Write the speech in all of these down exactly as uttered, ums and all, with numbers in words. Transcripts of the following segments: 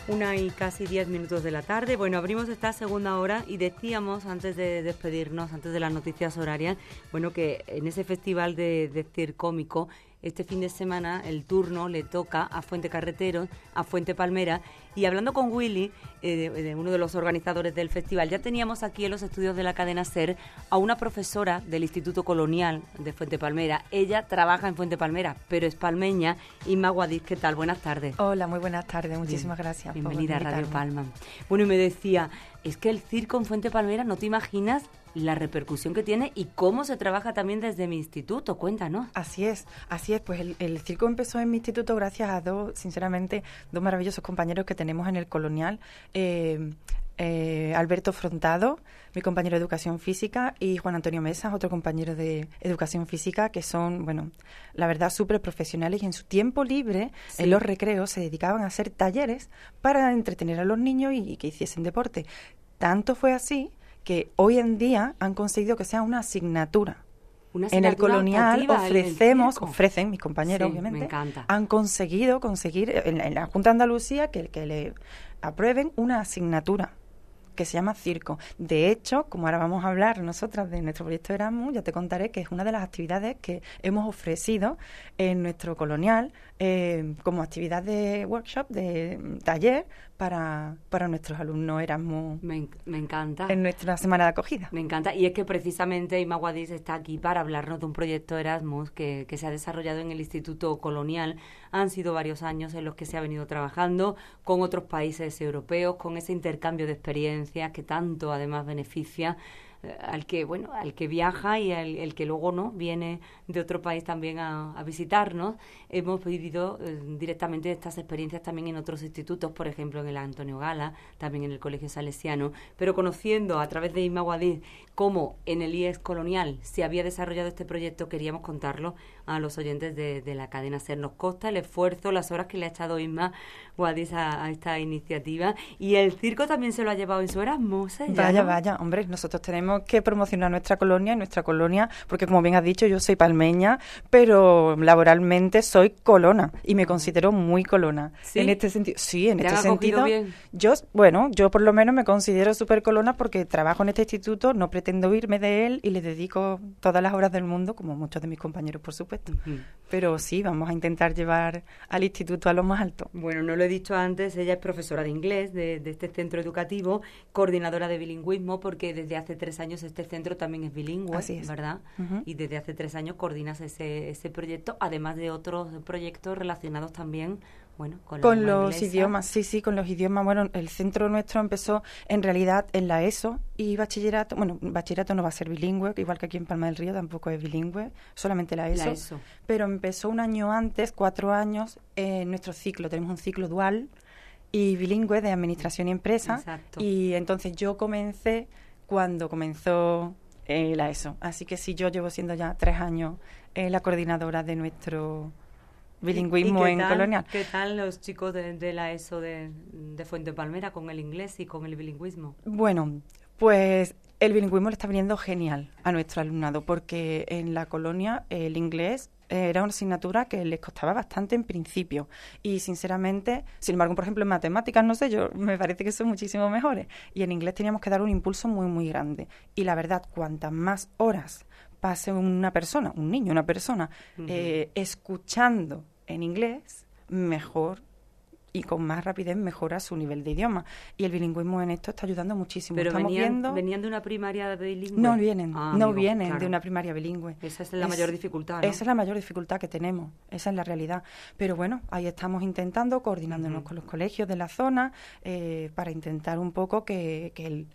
Una y casi diez minutos de la tarde. Bueno, abrimos esta segunda hora y decíamos antes de despedirnos, antes de las noticias horarias, bueno, que en ese festival de, de Circómico, este fin de semana el turno le toca a Fuente Carreteros, a Fuente Palmera. Y hablando con Willy, eh, de, de uno de los organizadores del festival, ya teníamos aquí en los estudios de la cadena SER a una profesora del Instituto Colonial de Fuente Palmera. Ella trabaja en Fuente Palmera, pero es palmeña. Inma Guadix, ¿qué tal? Buenas tardes. Hola, muy buenas tardes. Muchísimas Bien. gracias. Bienvenida a Radio Palma. Bueno, y me decía, es que el circo en Fuente Palmera, no te imaginas la repercusión que tiene y cómo se trabaja también desde mi instituto. Cuéntanos. Así es, así es. Pues el, el circo empezó en mi instituto gracias a dos, sinceramente, dos maravillosos compañeros que tenemos en el Colonial. Eh, eh, Alberto Frontado, mi compañero de Educación Física, y Juan Antonio Mesas, otro compañero de Educación Física, que son, bueno, la verdad, súper profesionales y en su tiempo libre, sí, en los recreos, se dedicaban a hacer talleres para entretener a los niños y, y que hiciesen deporte. Tanto fue así que hoy en día han conseguido que sea una asignatura. Una en el Colonial ofrecemos, el ofrecen mis compañeros, sí, obviamente, me encanta. Han conseguido conseguir en, en la Junta de Andalucía que, que le aprueben una asignatura que se llama circo. De hecho, como ahora vamos a hablar nosotras de nuestro proyecto Erasmus, ya te contaré que es una de las actividades que hemos ofrecido en nuestro Colonial eh, como actividad de workshop, de taller para, para nuestros alumnos Erasmus. Me, me encanta. En nuestra semana de acogida. Me encanta. Y es que precisamente Inma Guadix está aquí para hablarnos de un proyecto Erasmus que, que se ha desarrollado en el Instituto Colonial. Han sido varios años en los que se ha venido trabajando con otros países europeos, con ese intercambio de experiencias que tanto además beneficia eh, al que bueno al que viaja y al el que luego no viene de otro país también a, a visitarnos. Hemos vivido eh, directamente estas experiencias también en otros institutos, por ejemplo en el Antonio Gala, también en el Colegio Salesiano, pero conociendo a través de Inma Guadix cómo en el I E S Colonial se había desarrollado este proyecto, queríamos contarlo a los oyentes de, de la cadena SER. Nos consta el esfuerzo, las horas que le ha echado Inma Guadix a, a esta iniciativa, y el circo también se lo ha llevado en su Erasmus. ¿eh? Vaya, ¿no? vaya, hombre, nosotros tenemos que promocionar nuestra colonia, nuestra colonia, porque como bien has dicho, yo soy palmeña, pero laboralmente soy colona y me considero muy colona. ¿Sí? En este sentido, sí, en ¿Te este han acogido sentido, bien? yo, bueno, yo por lo menos me considero súper colona porque trabajo en este instituto, no pretendo irme de él y le dedico todas las horas del mundo, como muchos de mis compañeros, por supuesto. Uh-huh. Pero sí, vamos a intentar llevar al instituto a lo más alto. Bueno, no lo he dicho antes, ella es profesora de inglés de, de este centro educativo, coordinadora de bilingüismo, porque desde hace tres años este centro también es bilingüe, Así es. ¿verdad? Uh-huh. Y desde hace tres años coordinas ese, ese proyecto, además de otros proyectos relacionados también, bueno, con, con la los inglesa. idiomas, sí, sí, con los idiomas. Bueno, el centro nuestro empezó en realidad en la ESO y bachillerato. Bueno, bachillerato no va a ser bilingüe, igual que aquí en Palma del Río tampoco es bilingüe, solamente la ESO. La ESO. Pero empezó un año antes, cuatro años, en nuestro ciclo. Tenemos un ciclo dual y bilingüe de administración y empresa. Exacto. Y entonces yo comencé cuando comenzó eh, la ESO. Así que sí, yo llevo siendo ya tres años eh, la coordinadora de nuestro bilingüismo en tal, Colonial. ¿Qué tal los chicos de, de la ESO de, de Fuente Palmera con el inglés y con el bilingüismo? Bueno, pues el bilingüismo le está viniendo genial a nuestro alumnado, porque en la colonia el inglés era una asignatura que les costaba bastante en principio y sinceramente, sin embargo, por ejemplo en matemáticas, no sé, yo me parece que son muchísimo mejores, y en inglés teníamos que dar un impulso muy muy grande, y la verdad, cuantas más horas pase una persona, un niño, una persona uh-huh. eh, escuchando en inglés, mejor y con más rapidez mejora su nivel de idioma. Y el bilingüismo en esto está ayudando muchísimo. Pero Estamos venían, viendo... venían de una primaria bilingüe. No vienen, ah, no amigo, vienen claro. de una primaria bilingüe. Esa es la es, mayor dificultad, ¿no? Esa es la mayor dificultad que tenemos, esa es la realidad. Pero bueno, ahí estamos intentando, coordinándonos uh-huh. con los colegios de la zona, eh, para intentar un poco que, que el,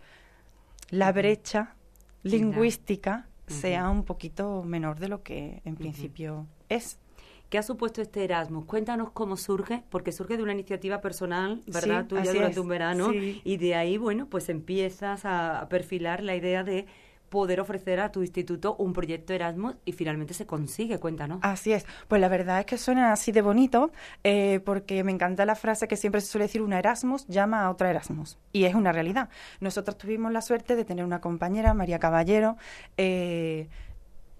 la uh-huh. brecha lingüística uh-huh. sea un poquito menor de lo que en principio uh-huh. es. ¿Qué ha supuesto este Erasmus? Cuéntanos cómo surge, porque surge de una iniciativa personal, ¿verdad? Sí, Tuya durante es. un verano, sí. y de ahí, bueno, pues empiezas a, a perfilar la idea de poder ofrecer a tu instituto un proyecto Erasmus y finalmente se consigue. Cuéntanos. Así es. Pues la verdad es que suena así de bonito, eh, porque me encanta la frase que siempre se suele decir, una Erasmus llama a otra Erasmus. Y es una realidad. Nosotros tuvimos la suerte de tener una compañera, María Caballero, eh,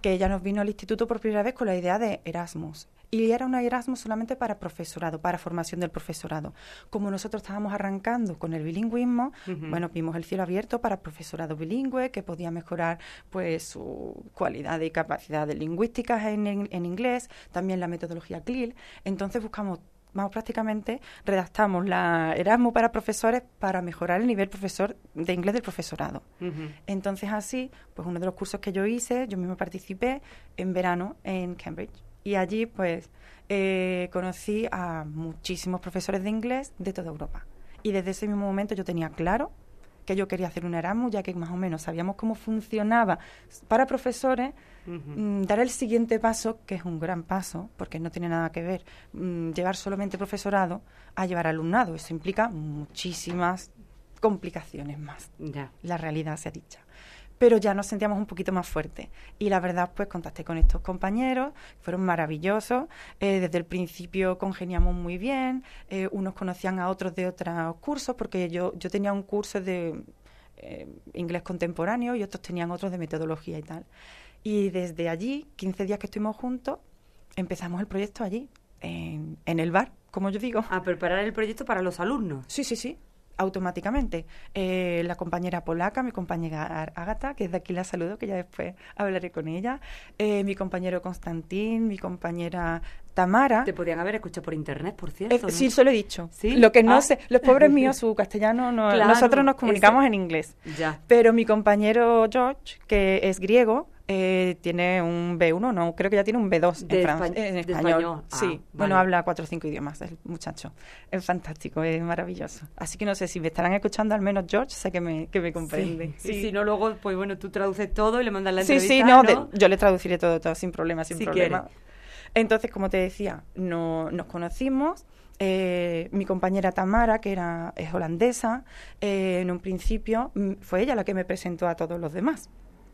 que ella nos vino al instituto por primera vez con la idea de Erasmus. Y era un Erasmus solamente para profesorado, para formación del profesorado. Como nosotros estábamos arrancando con el bilingüismo, uh-huh. bueno, vimos el cielo abierto para profesorado bilingüe, que podía mejorar pues su cualidad y capacidad de lingüísticas en, en, en inglés, también la metodología C L I L. Entonces buscamos, vamos prácticamente, redactamos la Erasmus para profesores para mejorar el nivel profesor de inglés del profesorado. Uh-huh. Entonces así, pues uno de los cursos que yo hice, yo misma participé en verano en Cambridge. Y allí, pues, eh, conocí a muchísimos profesores de inglés de toda Europa. Y desde ese mismo momento yo tenía claro que yo quería hacer un Erasmus, ya que más o menos sabíamos cómo funcionaba para profesores, uh-huh. m, dar el siguiente paso, que es un gran paso, porque no tiene nada que ver m, llevar solamente profesorado a llevar alumnado. Eso implica muchísimas complicaciones más. Ya. La realidad sea dicha. Pero ya nos sentíamos un poquito más fuertes. Y la verdad, pues contacté con estos compañeros, fueron maravillosos. Eh, desde el principio congeniamos muy bien, eh, unos conocían a otros de otros cursos, porque yo, yo tenía un curso de eh, inglés contemporáneo y otros tenían otros de metodología y tal. Y desde allí, quince días que estuvimos juntos, empezamos el proyecto allí, en, en el bar, como yo digo. A preparar el proyecto para los alumnos. Sí, sí, sí. Automáticamente. Eh, la compañera polaca, mi compañera Ágata, que desde aquí la saludo, que ya después hablaré con ella, eh, mi compañero Constantín, mi compañera Tamara. Te podían haber escuchado por internet, por cierto. Eh, ¿no? Sí, se lo he dicho. ¿Sí? Lo que no ah. sé, los pobres míos, su castellano, no, claro, nosotros nos comunicamos ese... en inglés. Ya. Pero mi compañero George, que es griego, Eh, tiene un B uno, no, creo que ya tiene un B dos de en, Fran- espa- en de español. español. Ah, sí, vale. Bueno, habla cuatro o cinco idiomas el muchacho. Es fantástico, es maravilloso. Así que no sé, si me estarán escuchando, al menos George, sé que me, que me comprende. Sí. Sí. Y si no, luego, pues bueno, tú traduces todo y le mandas la sí, entrevista, sí, no, ¿no? De, yo le traduciré todo, todo, sin problema, sin si problema. Quiere. Entonces, como te decía, no, nos conocimos. Eh, mi compañera Tamara, que era es holandesa, eh, en un principio m- fue ella la que me presentó a todos los demás.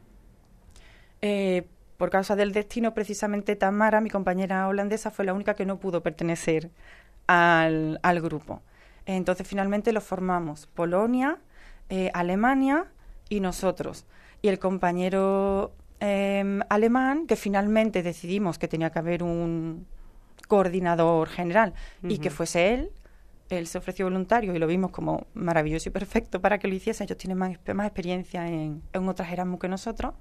Eh, por causa del destino, precisamente Tamara, mi compañera holandesa, fue la única que no pudo pertenecer al, al grupo. Entonces, finalmente lo formamos Polonia, eh, Alemania y nosotros. Y el compañero eh, alemán, que finalmente decidimos que tenía que haber un coordinador general uh-huh. y que fuese él, él se ofreció voluntario y lo vimos como maravilloso y perfecto para que lo hiciese. Ellos tienen más, más experiencia en, en otras Erasmus que nosotros.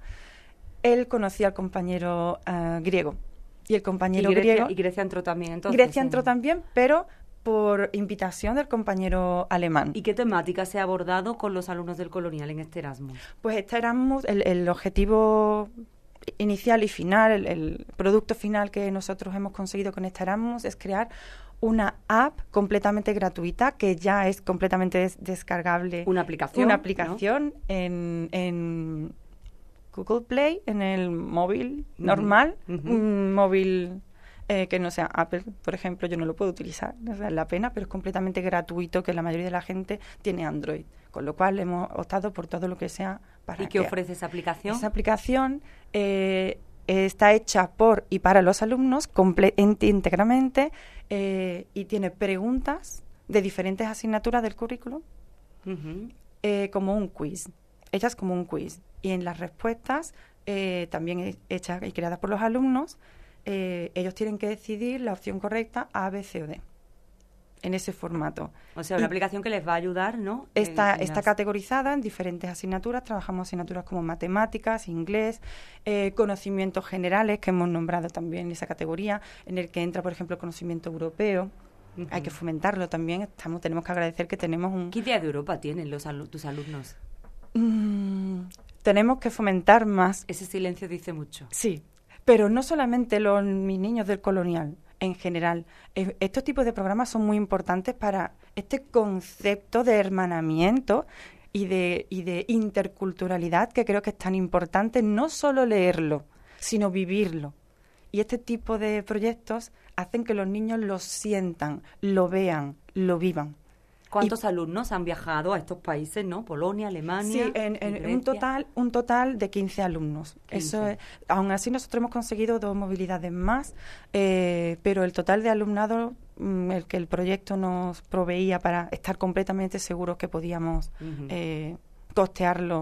Él conocía al compañero uh, griego. Y el compañero ¿Y Grecia, griego... Y Grecia entró también, entonces. Grecia en... entró también, pero por invitación del compañero alemán. ¿Y qué temática se ha abordado con los alumnos del Colonial en este Erasmus? Pues este Erasmus, el, el objetivo inicial y final, el, el producto final que nosotros hemos conseguido con este Erasmus es crear una app completamente gratuita que ya es completamente des- descargable. Una aplicación. Una aplicación ¿no? en... en Google Play, en el móvil normal, uh-huh. Uh-huh. un móvil eh, que no sea Apple, por ejemplo, yo no lo puedo utilizar, no es la pena, pero es completamente gratuito, que la mayoría de la gente tiene Android, con lo cual hemos optado por todo lo que sea para... ¿Y qué ofrece esa aplicación? Esa aplicación eh, está hecha por y para los alumnos comple- íntegramente eh, y tiene preguntas de diferentes asignaturas del currículum, uh-huh. eh, como un quiz. Hechas como un quiz. Y en las respuestas, eh, también hechas y creadas por los alumnos, eh, ellos tienen que decidir la opción correcta A, B, C o D. En ese formato. O sea, una y aplicación que les va a ayudar, ¿no? Está, en, en está las... categorizada en diferentes asignaturas. Trabajamos asignaturas como matemáticas, inglés, eh, conocimientos generales, que hemos nombrado también en esa categoría, en el que entra, por ejemplo, el conocimiento europeo. Uh-huh. Hay que fomentarlo también. Estamos, tenemos que agradecer que tenemos un... ¿Qué idea de Europa tienen los alu- tus alumnos? Mm, tenemos que fomentar más. Ese silencio dice mucho. Sí, pero no solamente los mis niños del Colonial, en general. Eh, estos tipos de programas son muy importantes para este concepto de hermanamiento y de, y de interculturalidad, que creo que es tan importante no solo leerlo, sino vivirlo. Y este tipo de proyectos hacen que los niños lo sientan, lo vean, lo vivan. ¿Cuántos y, alumnos han viajado a estos países, no? Polonia, Alemania. Sí, en, en un total un total de quince alumnos. quince. Eso es, aún así nosotros hemos conseguido dos movilidades más, eh, pero el total de alumnado, mm, el que el proyecto nos proveía para estar completamente seguros que podíamos uh-huh. eh, costearlo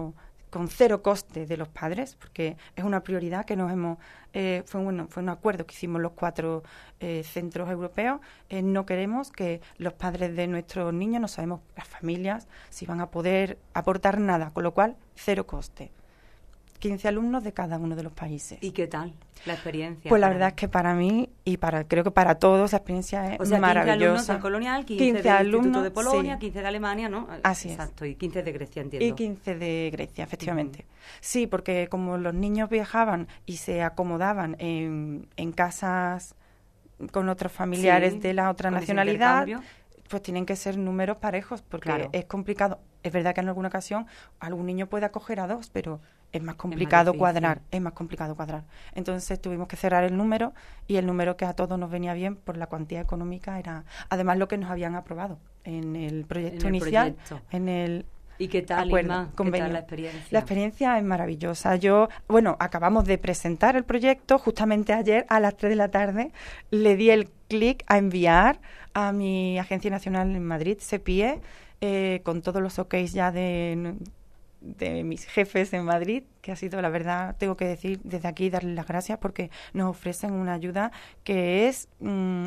con cero coste de los padres, porque es una prioridad que nos hemos, eh, fue, bueno, fue un acuerdo que hicimos los cuatro eh, centros europeos. Eh, no queremos que los padres de nuestros niños, no sabemos las familias, si van a poder aportar nada, con lo cual, cero coste. quince alumnos de cada uno de los países. ¿Y qué tal la experiencia? Pues la verdad es que para mí y para creo que para todos la experiencia es o sea, maravillosa. quince alumnos del Colonial, quince, quince del alumnos, Instituto de Polonia, sí. quince de Alemania, ¿no? Así Exacto, es. y quince de Grecia, entiendo. Y quince de Grecia, efectivamente. Uh-huh. Sí, porque como los niños viajaban y se acomodaban en, en casas con otros familiares sí, de la otra nacionalidad, pues tienen que ser números parejos, porque claro. es complicado. Es verdad que en alguna ocasión algún niño puede acoger a dos, pero es más complicado es más cuadrar, es más complicado cuadrar. Entonces tuvimos que cerrar el número, y el número que a todos nos venía bien por la cuantía económica era, además, lo que nos habían aprobado en el proyecto en el inicial, proyecto. en el ¿Y qué tal, acuerdo, Inma? convenio. ¿Qué tal la experiencia? La experiencia es maravillosa. Yo, bueno, acabamos de presentar el proyecto, justamente ayer a las tres de la tarde le di el clic a enviar a mi agencia nacional en Madrid, CEPIE, eh, con todos los ok's ya de, de mis jefes en Madrid, que ha sido, la verdad, tengo que decir desde aquí, darles las gracias, porque nos ofrecen una ayuda que es mmm,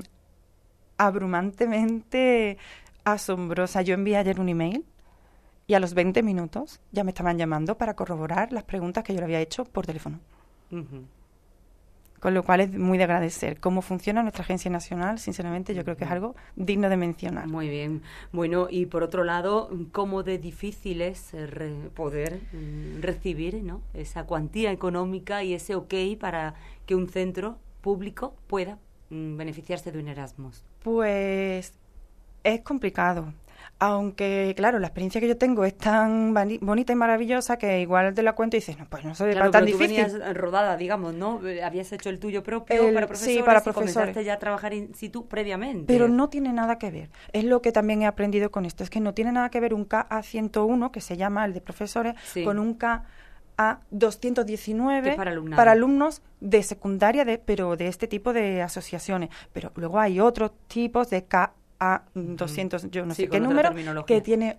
abrumantemente asombrosa. Yo envié ayer un email y a los veinte minutos ya me estaban llamando para corroborar las preguntas que yo le había hecho por teléfono. Uh-huh. Con lo cual es muy de agradecer. Cómo funciona nuestra agencia nacional, sinceramente, yo uh-huh. creo que es algo digno de mencionar. Muy bien. Bueno, y por otro lado, ¿cómo de difícil es re- poder mm, recibir, ¿no?, esa cuantía económica y ese ok para que un centro público pueda mm, beneficiarse de un Erasmus? Pues es complicado. Aunque, claro, la experiencia que yo tengo es tan bani- bonita y maravillosa que igual te la cuento y dices, no, pues no soy claro, tan pero difícil. Tú venías rodada, digamos, ¿no? Habías hecho el tuyo propio el, para profesores sí, para y profesores. comenzaste ya a trabajar in situ previamente. Pero no tiene nada que ver. Es lo que también he aprendido con esto. Es que no tiene nada que ver un K A ciento uno, que se llama el de profesores, sí. con un K A doscientos diecinueve para, para alumnos de secundaria, de, pero de este tipo de asociaciones. Pero luego hay otros tipos de K A doscientos, yo no sí, sé qué número, que tiene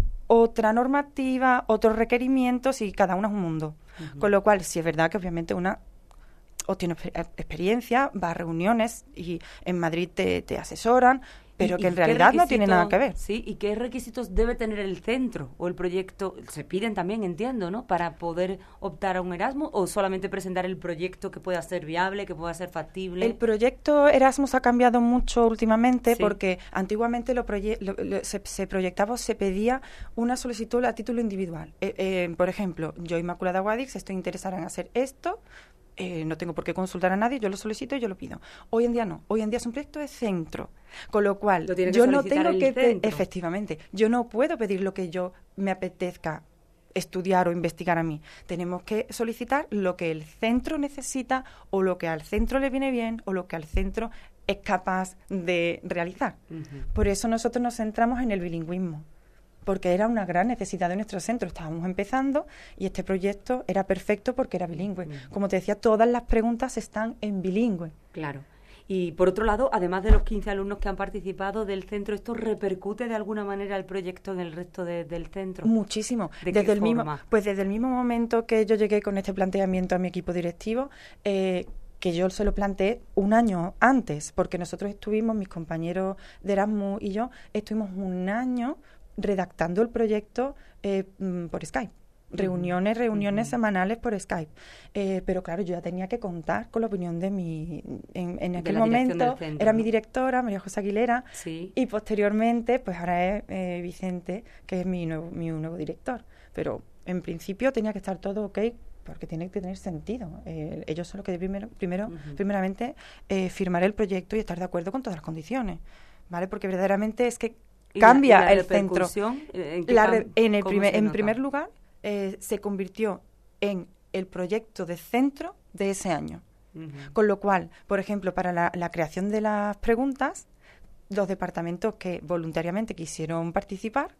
otra normativa, otros requerimientos, y cada uno es un mundo. Uh-huh. Con lo cual, sí es verdad que obviamente una obtiene experiencia, va a reuniones y en Madrid te, te asesoran, pero que en realidad no tiene nada que ver. Sí, ¿y qué requisitos debe tener el centro o el proyecto? Se piden también, entiendo, ¿no?, para poder optar a un Erasmus, o solamente presentar el proyecto que pueda ser viable, que pueda ser factible. El proyecto Erasmus ha cambiado mucho últimamente, sí. porque antiguamente lo, proye lo, lo se, se proyectaba o se pedía una solicitud a título individual. Eh, eh, por ejemplo, yo, Inmaculada Guadix, estoy interesada en hacer esto. Eh, no tengo por qué consultar a nadie, yo lo solicito y yo lo pido. Hoy en día no, hoy en día es un proyecto de centro, con lo cual lo tiene que yo no tengo que, centro. efectivamente, yo no puedo pedir lo que yo me apetezca estudiar o investigar a mí. Tenemos que solicitar lo que el centro necesita, o lo que al centro le viene bien, o lo que al centro es capaz de realizar. Uh-huh. Por eso nosotros nos centramos en el bilingüismo, porque era una gran necesidad de nuestro centro. Estábamos empezando y este proyecto era perfecto porque era bilingüe. Como te decía, todas las preguntas están en bilingüe. Claro. Y por otro lado, además de los quince alumnos que han participado del centro, ¿esto repercute de alguna manera el proyecto en el resto de, del centro? Muchísimo. ¿De desde qué el forma? mismo, pues desde el mismo momento que yo llegué con este planteamiento a mi equipo directivo, eh, que yo se lo planteé un año antes, porque nosotros estuvimos, mis compañeros de Erasmus y yo, estuvimos un año redactando el proyecto eh, por Skype. Reuniones, reuniones uh-huh. semanales por Skype. Eh, pero claro, yo ya tenía que contar con la opinión de mi... En, en aquel momento centro, era ¿no? mi directora, María José Aguilera, sí. y posteriormente, pues ahora es eh, Vicente, que es mi nuevo, mi nuevo director. Pero en principio tenía que estar todo ok, porque tiene que tener sentido. Eh, ellos son los que primero, primero uh-huh. primeramente, eh, firmar el proyecto y estar de acuerdo con todas las condiciones, ¿vale? Porque verdaderamente es que cambia la, la el centro. ¿En, la re, en, el primer, en primer lugar, eh, se convirtió en el proyecto de centro de ese año. Uh-huh. Con lo cual, por ejemplo, para la, la creación de las preguntas, los departamentos que voluntariamente quisieron participar,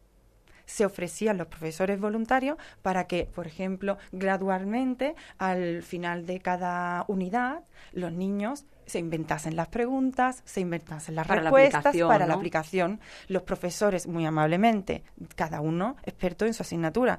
se ofrecían los profesores voluntarios para que, por ejemplo, gradualmente, al final de cada unidad, los niños se inventasen las preguntas, se inventasen las para respuestas la para ¿no? la aplicación. Los profesores, muy amablemente, cada uno experto en su asignatura,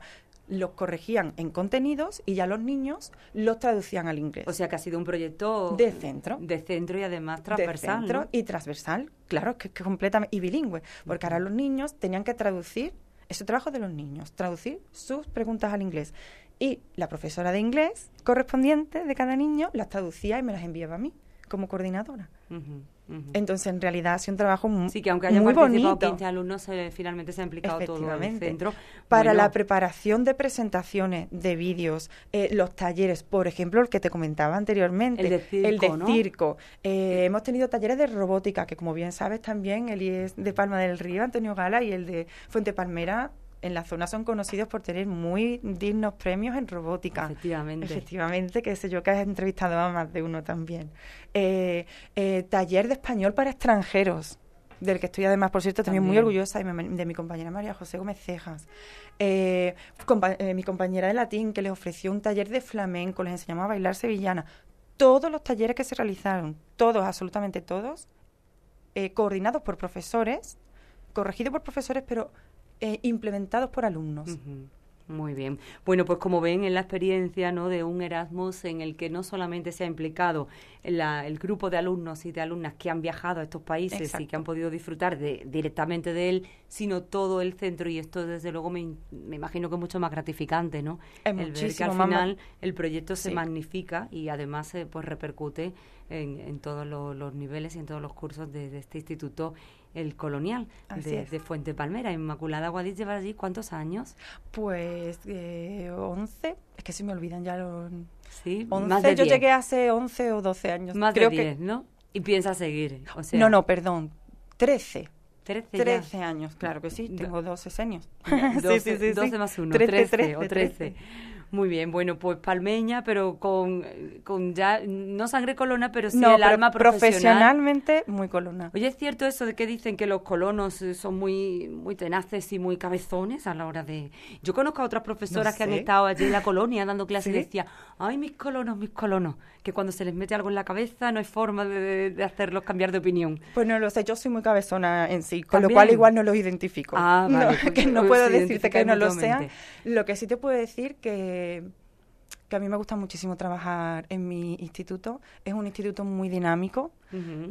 los corregían en contenidos y ya los niños los traducían al inglés. O sea que ha sido un proyecto... De centro. De centro y además transversal, De centro, ¿no? y transversal, claro, que, que completamente, y bilingüe, porque uh-huh. ahora los niños tenían que traducir, ese trabajo de los niños, traducir sus preguntas al inglés. Y la profesora de inglés correspondiente de cada niño las traducía y me las enviaba a mí, como coordinadora. Uh-huh. Uh-huh. Entonces, en realidad, ha sido un trabajo muy bonito. Sí, que aunque haya participado quince alumnos, eh, finalmente se ha implicado todo el centro. Para bueno. la preparación de presentaciones, de vídeos, eh, los talleres, por ejemplo, el que te comentaba anteriormente. El de circo, El de ¿no? circo. Eh, hemos tenido talleres de robótica, que como bien sabes también, el I E S de Palma del Río, Antonio Gala, y el de Fuente Palmera, en la zona son conocidos por tener muy dignos premios en robótica. Efectivamente. Efectivamente, que sé yo que has entrevistado a más de uno también. Eh, eh, taller de español para extranjeros, del que estoy además, por cierto, también, también. muy orgullosa de mi, de mi compañera María José Gómez Cejas. Eh, compa- eh, mi compañera de latín, que les ofreció un taller de flamenco, les enseñamos a bailar sevillana. Todos los talleres que se realizaron, todos, absolutamente todos, eh, coordinados por profesores, corregidos por profesores, pero... Eh, implementados por alumnos. Uh-huh. Muy bien. Bueno, pues como ven, en la experiencia, ¿no?, de un Erasmus en el que no solamente se ha implicado la, el grupo de alumnos y de alumnas que han viajado a estos países Exacto. y que han podido disfrutar de, directamente de él, sino todo el centro, y esto desde luego me, me imagino que es mucho más gratificante, ¿no? Es el ver que al final el proyecto se sí. magnifica y además eh, pues repercute en, en todos los, los niveles y en todos los cursos de, de este instituto, el Colonial de, de Fuente Palmera. Inmaculada Guadix lleva allí ¿cuántos años? Pues eh, once, es que se me olvidan ya los... Sí, once, más de yo diez. llegué hace once o doce años. Más Creo de diez, que... ¿no? Y piensa seguir, o sea... No, no, perdón, trece. Trece, trece años, claro que sí, tengo doce años. doce, sí, sí, sí, doce sí. más uno, trece, trece, trece, o trece. Muy bien, bueno, pues palmeña, pero con, con ya, no sangre colona, pero sí no, el pero alma profesional. Profesionalmente muy colona. Oye, ¿es cierto eso de que dicen que los colonos son muy muy tenaces y muy cabezones a la hora de...? Yo conozco a otras profesoras no que han estado allí en la colonia dando clases ¿Sí? y decía, ay, mis colonos, mis colonos, que cuando se les mete algo en la cabeza no hay forma de, de, de hacerlos cambiar de opinión. Pues no lo sé, yo soy muy cabezona en sí, con ¿También? Lo cual igual no los identifico. Ah, vale. No, pues, que no puedo pues, decirte que no lo sean. Lo que sí te puedo decir que que a mí me gusta muchísimo trabajar en mi instituto. Es un instituto muy dinámico uh-huh.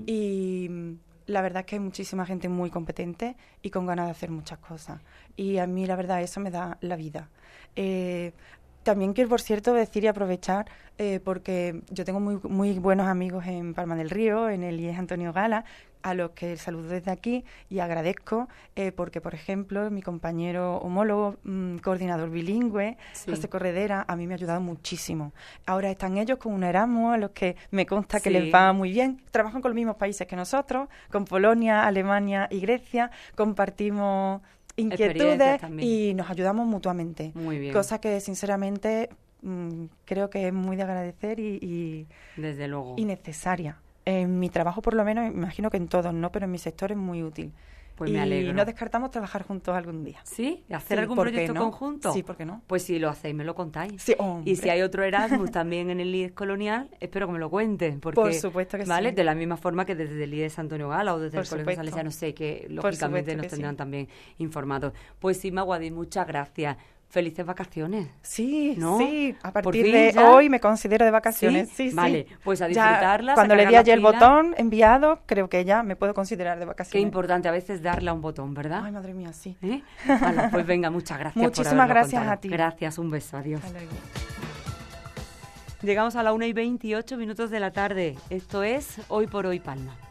y la verdad es que hay muchísima gente muy competente y con ganas de hacer muchas cosas. Y a mí, la verdad, eso me da la vida. Eh, también quiero, por cierto, decir y aprovechar, eh, porque yo tengo muy, muy buenos amigos en Palma del Río, en el I E S Antonio Gala, a los que saludo desde aquí y agradezco eh, porque, por ejemplo, mi compañero homólogo, mmm, coordinador bilingüe, sí. José Corredera, a mí me ha ayudado muchísimo. Ahora están ellos con un Erasmus a los que me consta que sí. les va muy bien. Trabajan con los mismos países que nosotros, con Polonia, Alemania y Grecia. Compartimos inquietudes y nos ayudamos mutuamente. Muy bien. Cosa que, sinceramente, mmm, creo que es muy de agradecer y, y, Desde luego. y necesaria. En mi trabajo, por lo menos, me imagino que en todos, ¿no? Pero en mi sector es muy útil. Pues y me alegro. no descartamos trabajar juntos algún día. ¿Sí? ¿Hacer sí, algún ¿por proyecto qué no? conjunto? Sí, ¿por qué no? Pues si lo hacéis, me lo contáis. Sí, hombre. Y si hay otro Erasmus también en el I E S Colonial, espero que me lo cuenten. Porque, por supuesto que ¿vale? sí. De la misma forma que desde el I E S Antonio Gala o desde por el Colegio supuesto. Salesiano, sé que lógicamente nos tendrán sí. también informados. Pues sí, Guadix, muchas gracias. Felices vacaciones. Sí, ¿no? sí. A partir fin, de ya. hoy me considero de vacaciones. Sí, sí. sí. Vale, pues a disfrutarlas. Ya, cuando le di ayer el botón enviado, creo que ya me puedo considerar de vacaciones. Qué importante a veces darle a un botón, ¿verdad? Ay, madre mía, sí. ¿Eh? Vale, pues venga, muchas gracias. Muchísimas por gracias contado. a ti. Gracias, un beso, adiós. Hasta luego. Llegamos a la una y veintiocho minutos de la tarde. Esto es Hoy por Hoy Palma.